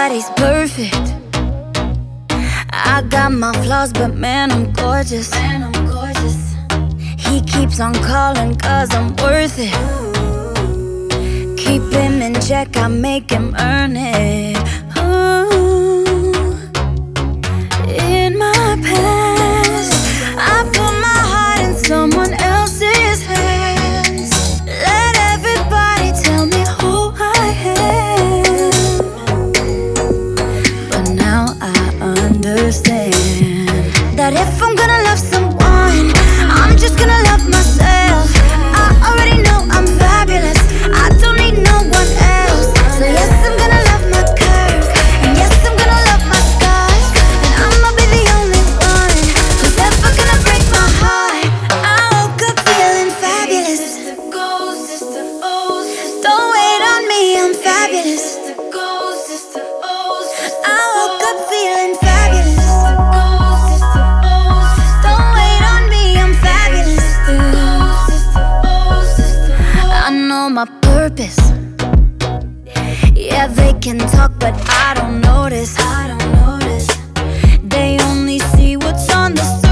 Nobody's perfect. I got my flaws, but man, I'm gorgeous. He keeps on calling 'cause I'm worth it. Keep him in check, I make him earn it. Ooh. In my past, I put my heart in someone else's hands. Let everybody tell me who I am. But now I understand that if I'm gonna love someone, I'm just gonna love myself. I already know I'm fabulous, I don't need no one else. So yes, I'm gonna love my curves, and yes, I'm gonna love my scars. And I'ma be the only one who's ever gonna break my heart. I woke up feeling fabulous. Don't wait on me, I'm fabulous. I woke up feeling fabulous. Don't wait on me, I'm fabulous. I know my purpose. Yeah, they can talk, but I don't notice. They only see what's on the surface.